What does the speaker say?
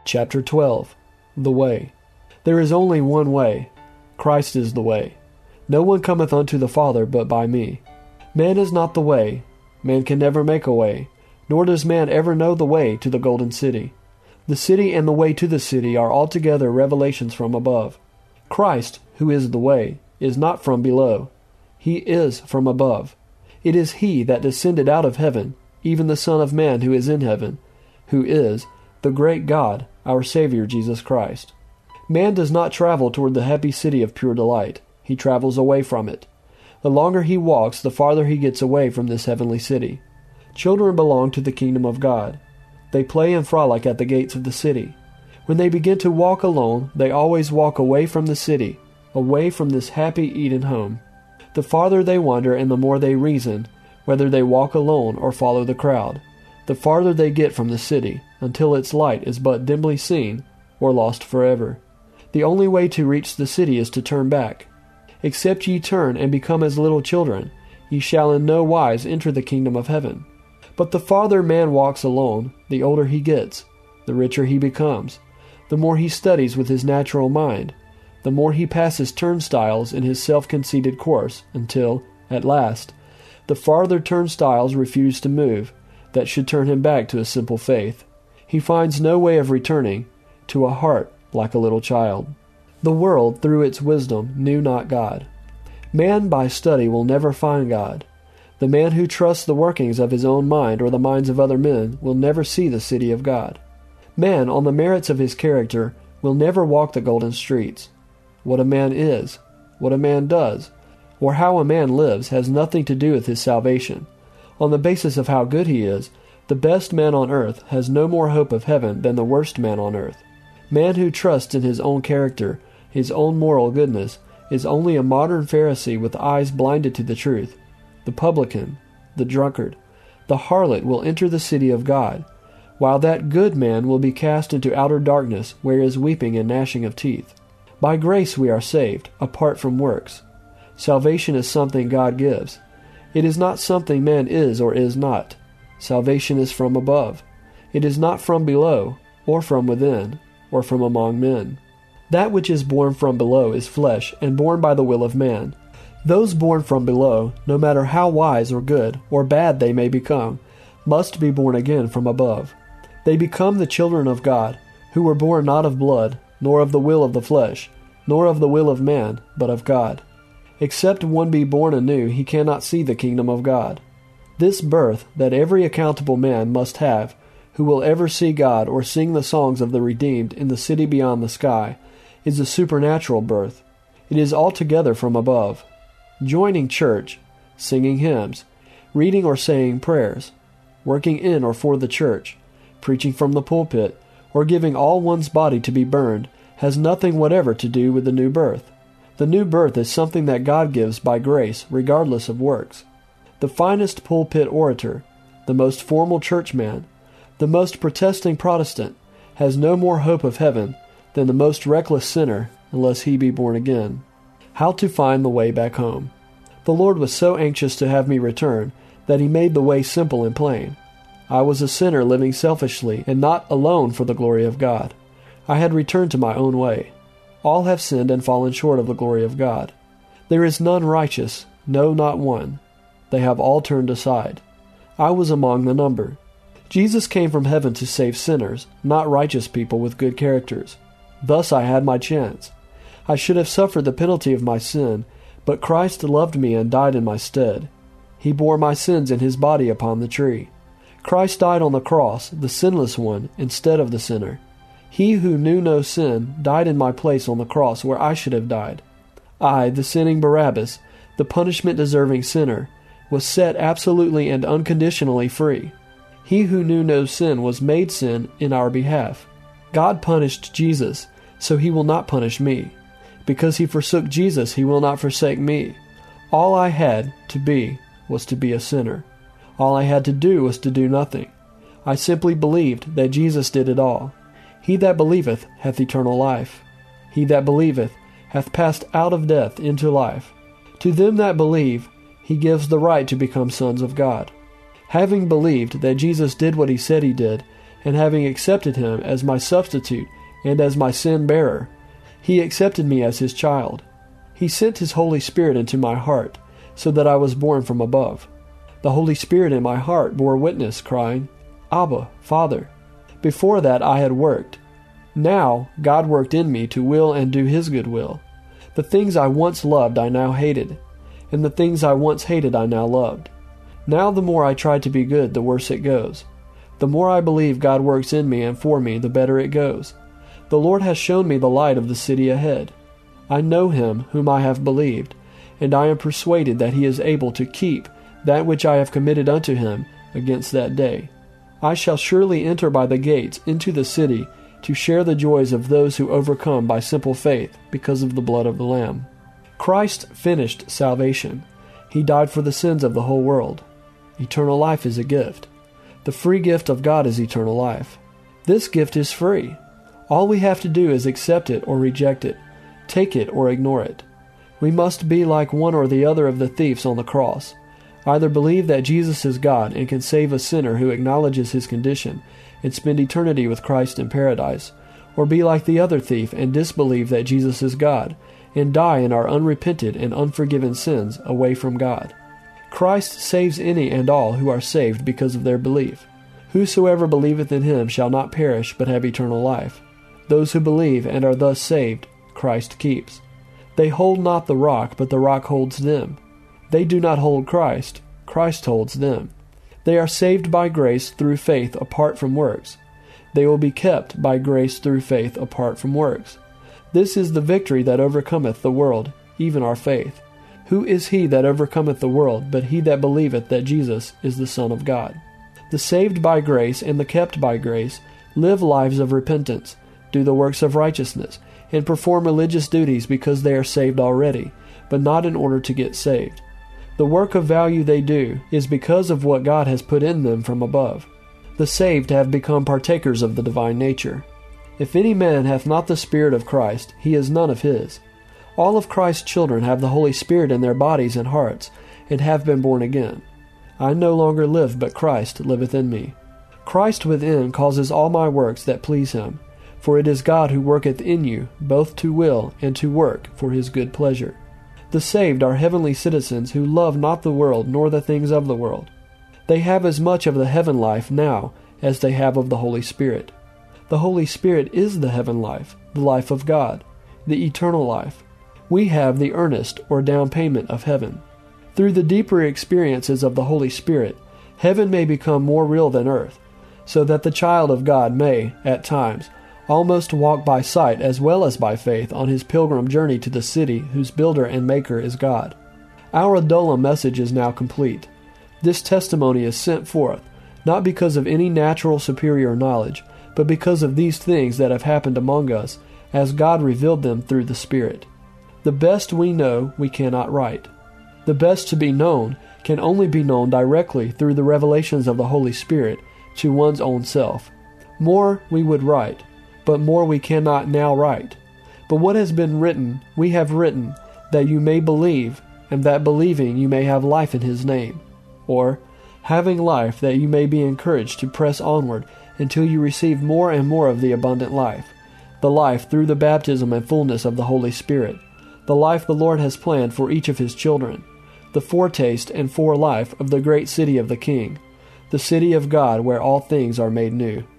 Chapter 12. The Way. There is only one way. Christ is the way. No one cometh unto the Father but by me. Man is not the way. Man can never make a way, nor does man ever know the way to the golden city. The city and the way to the city are altogether revelations from above. Christ, who is the way, is not from below. He is from above. It is he that descended out of heaven, even the Son of Man who is in heaven, who is the great God, our Savior Jesus Christ. Man does not travel toward the happy city of pure delight. He travels away from it. The longer he walks, the farther he gets away from this heavenly city. Children belong to the kingdom of God. They play and frolic at the gates of the city. When they begin to walk alone, they always walk away from the city, away from this happy Eden home. The farther they wander and the more they reason, whether they walk alone or follow the crowd, the farther they get from the city, until its light is but dimly seen, or lost forever. The only way to reach the city is to turn back. Except ye turn and become as little children, ye shall in no wise enter the kingdom of heaven. But the farther man walks alone, the older he gets, the richer he becomes, the more he studies with his natural mind, the more he passes turnstiles in his self-conceited course, until, at last, the farther turnstiles refuse to move, that should turn him back to a simple faith. He finds no way of returning to a heart like a little child. The world, through its wisdom, knew not God. Man by study will never find God. The man who trusts the workings of his own mind or the minds of other men will never see the city of God. Man, on the merits of his character, will never walk the golden streets. What a man is, what a man does, or how a man lives has nothing to do with his salvation. On the basis of how good he is, the best man on earth has no more hope of heaven than the worst man on earth. Man who trusts in his own character, his own moral goodness, is only a modern Pharisee with eyes blinded to the truth. The publican, the drunkard, the harlot will enter the city of God, while that good man will be cast into outer darkness, where is weeping and gnashing of teeth. By grace we are saved, apart from works. Salvation is something God gives. It is not something man is or is not. Salvation is from above. It is not from below, or from within, or from among men. That which is born from below is flesh, and born by the will of man. Those born from below, no matter how wise or good or bad they may become, must be born again from above. They become the children of God, who were born not of blood, nor of the will of the flesh, nor of the will of man, but of God. Except one be born anew, he cannot see the kingdom of God. This birth that every accountable man must have, who will ever see God or sing the songs of the redeemed in the city beyond the sky, is a supernatural birth. It is altogether from above. Joining church, singing hymns, reading or saying prayers, working in or for the church, preaching from the pulpit, or giving all one's body to be burned, has nothing whatever to do with the new birth. The new birth is something that God gives by grace, regardless of works. The finest pulpit orator, the most formal churchman, the most protesting Protestant, has no more hope of heaven than the most reckless sinner, unless he be born again. How to find the way back home. The Lord was so anxious to have me return that he made the way simple and plain. I was a sinner living selfishly and not alone for the glory of God. I had returned to my own way. All have sinned and fallen short of the glory of God. There is none righteous, no, not one. They have all turned aside. I was among the number. Jesus came from heaven to save sinners, not righteous people with good characters. Thus I had my chance. I should have suffered the penalty of my sin, but Christ loved me and died in my stead. He bore my sins in his body upon the tree. Christ died on the cross, the sinless one, instead of the sinner. He who knew no sin died in my place on the cross where I should have died. I, the sinning Barabbas, the punishment-deserving sinner, was set absolutely and unconditionally free. He who knew no sin was made sin in our behalf. God punished Jesus, so he will not punish me. Because he forsook Jesus, he will not forsake me. All I had to be was to be a sinner. All I had to do was to do nothing. I simply believed that Jesus did it all. He that believeth hath eternal life. He that believeth hath passed out of death into life. To them that believe, he gives the right to become sons of God. Having believed that Jesus did what he said he did, and having accepted him as my substitute and as my sin-bearer, he accepted me as his child. He sent his Holy Spirit into my heart, so that I was born from above. The Holy Spirit in my heart bore witness, crying, Abba, Father. Before that I had worked. Now God worked in me to will and do his good will. The things I once loved I now hated, and the things I once hated I now loved. Now the more I try to be good, the worse it goes. The more I believe God works in me and for me, the better it goes. The Lord has shown me the light of the city ahead. I know him whom I have believed, and I am persuaded that he is able to keep that which I have committed unto him against that day. I shall surely enter by the gates into the city to share the joys of those who overcome by simple faith because of the blood of the Lamb. Christ finished salvation. He died for the sins of the whole world. Eternal life is a gift. The free gift of God is eternal life. This gift is free. All we have to do is accept it or reject it, take it or ignore it. We must be like one or the other of the thieves on the cross. Either believe that Jesus is God and can save a sinner who acknowledges his condition and spend eternity with Christ in paradise, or be like the other thief and disbelieve that Jesus is God and die in our unrepented and unforgiven sins away from God. Christ saves any and all who are saved because of their belief. Whosoever believeth in him shall not perish but have eternal life. Those who believe and are thus saved, Christ keeps. They hold not the rock, but the rock holds them. They do not hold Christ, Christ holds them. They are saved by grace through faith apart from works. They will be kept by grace through faith apart from works. This is the victory that overcometh the world, even our faith. Who is he that overcometh the world, but he that believeth that Jesus is the Son of God? The saved by grace and the kept by grace live lives of repentance, do the works of righteousness, and perform religious duties because they are saved already, but not in order to get saved. The work of value they do is because of what God has put in them from above. The saved have become partakers of the divine nature. If any man hath not the Spirit of Christ, he is none of his. All of Christ's children have the Holy Spirit in their bodies and hearts, and have been born again. I no longer live, but Christ liveth in me. Christ within causes all my works that please him, for it is God who worketh in you, both to will and to work for his good pleasure. The saved are heavenly citizens who love not the world nor the things of the world. They have as much of the heaven life now as they have of the Holy Spirit. The Holy Spirit is the heaven life, the life of God, the eternal life. We have the earnest or down payment of heaven. Through the deeper experiences of the Holy Spirit, heaven may become more real than earth, so that the child of God may, at times, almost walk by sight as well as by faith on his pilgrim journey to the city whose builder and maker is God. Our Adullam message is now complete. This testimony is sent forth, not because of any natural superior knowledge, but because of these things that have happened among us, as God revealed them through the Spirit. The best we know we cannot write. The best to be known can only be known directly through the revelations of the Holy Spirit to one's own self. More we would write, but more we cannot now write. But what has been written, we have written, that you may believe, and that believing you may have life in his name. Or, having life, that you may be encouraged to press onward until you receive more and more of the abundant life, the life through the baptism and fullness of the Holy Spirit, the life the Lord has planned for each of his children, the foretaste and forelife of the great city of the King, the city of God where all things are made new.